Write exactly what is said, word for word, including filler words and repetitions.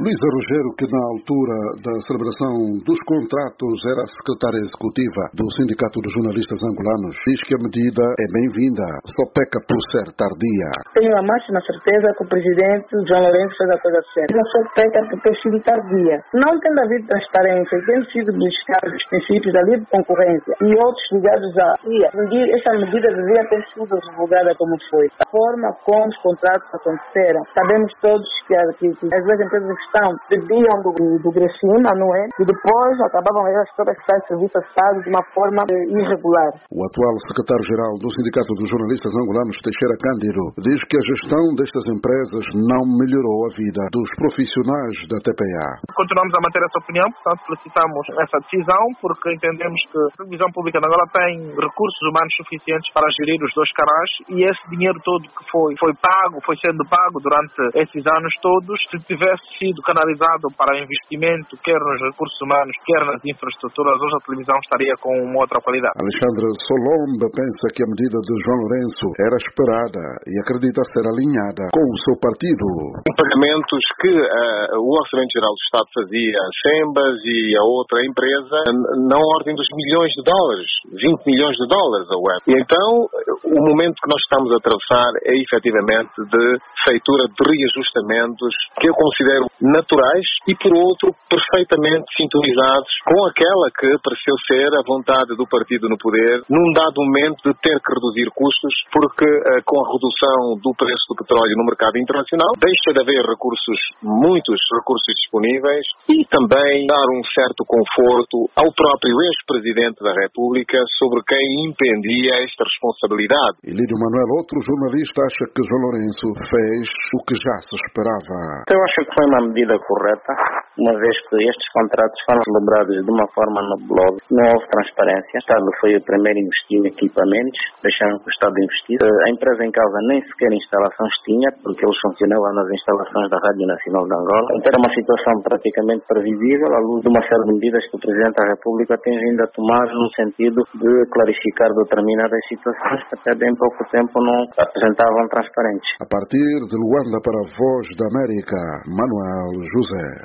Luísa Rogero, que na altura da celebração dos contratos era secretária executiva do Sindicato dos Jornalistas Angolanos, diz que a medida é bem-vinda, só peca por ser tardia. Tenho a máxima certeza que o presidente João Lourenço fez a coisa certa. Não só peca por ter sido tardia. Não tendo havido transparência, tendo sido buscados os princípios da livre concorrência e outros ligados à I A, essa medida devia ter sido divulgada como foi. A forma como os contratos aconteceram. Sabemos todos que, que, que as duas empresas em questão bebiam do, do Gracima, não é? E depois acabavam elas todas que fazem serviço assado de uma forma irregular. O atual secretário-geral do Sindicato dos Jornalistas Angolanos, Teixeira Cândido, diz que a gestão destas empresas não melhorou a vida dos profissionais da T P A. Continuamos a manter essa opinião, portanto solicitamos essa decisão porque entendemos que a televisão pública de Angola tem recursos humanos suficientes para gerir os dois canais e esse dinheiro todo que foi, foi pago, foi sendo pago durante esses anos todos, se tivesse sido canalizado para investimento, quer nos recursos humanos, quer nas infraestruturas, hoje a televisão estaria com uma outra qualidade. Alexandre Solomba pensa que a medida de João Lourenço era esperada e acredita ser alinhada com o seu partido. Pagamentos que uh, o Orçamento Geral do Estado fazia a Sembas e a outra empresa na ordem dos milhões de dólares, vinte milhões de dólares a web. E então o momento que nós estamos a atravessar é efetivamente de feitura de reajustamentos que eu considero naturais e, por outro, perfeitamente sintonizados com aquela que pareceu ser a vontade do partido no poder, num dado momento de ter que reduzir custos, porque uh, com a redução do preço do petróleo no mercado internacional, deixa de haver recursos, muitos recursos disponíveis e também dar um certo conforto ao próprio ex-presidente da República sobre quem impendia esta responsabilidade. Elídio Manuel, outro jornalista, acha que João Lourenço fez o que já se esperava. Eu acho que foi uma medida correta, uma vez que estes contratos foram celebrados de uma forma nebulosa, não houve transparência. O Estado foi o primeiro a investir em equipamentos, deixaram que o Estado investisse. A empresa em causa nem sequer instalações tinha, porque eles funcionavam nas instalações da Rádio Nacional de Angola. Então era uma situação praticamente previsível, à luz de uma série de medidas que o Presidente da República tem vindo a tomar no sentido de clarificar determinadas situações que até bem pouco tempo não apresentavam transparentes. A partir de Luanda para a Voz da América, Manuel José.